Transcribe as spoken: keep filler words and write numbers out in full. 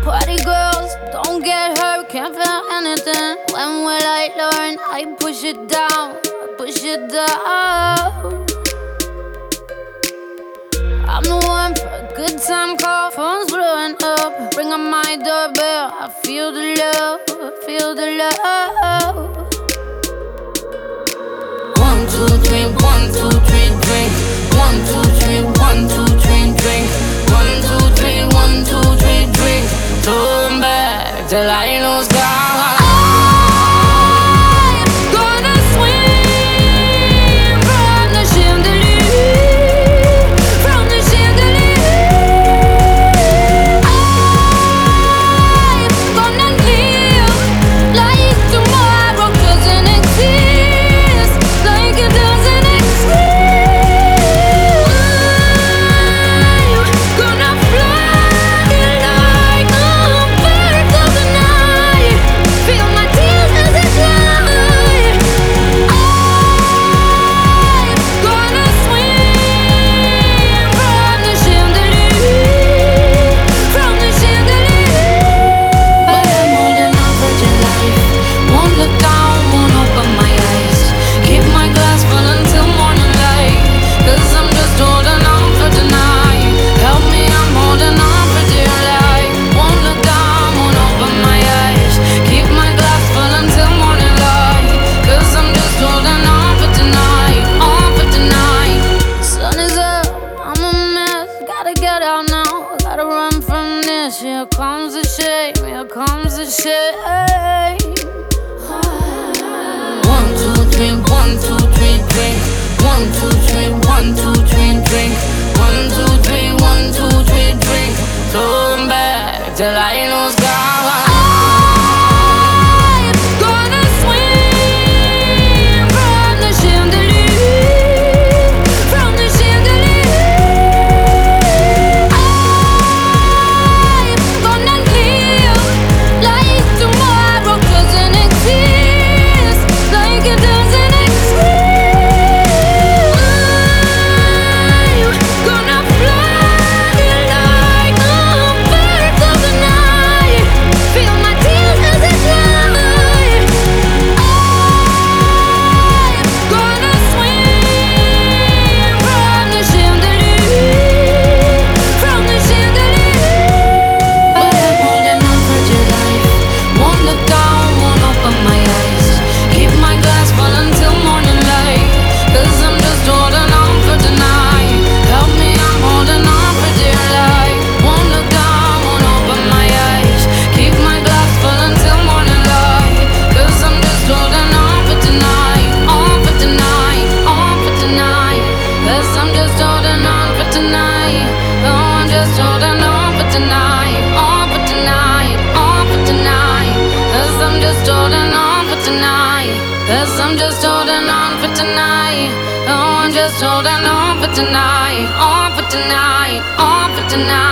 Party girls, don't get hurt, can't feel anything. When will I learn? I push it down, I push it down. I'm the one for a good time call, phone's blowing up. Ring on my doorbell, I feel the love, I feel the love. One, two, three, one, two, three, drink. One, two, three, one, two, three, drink. One, two, three, one, two, three, drink. Turn back till I lose God. Here comes the shame, here comes the shame. One, two, three, one, two, three, drink. One, two, three, one, two, three, drink. One, two, three, one, two, three, drink. Turn back till I lose God. Cause I'm just holding on for tonight. Oh, I'm just holding on for tonight. On for tonight. On for tonight.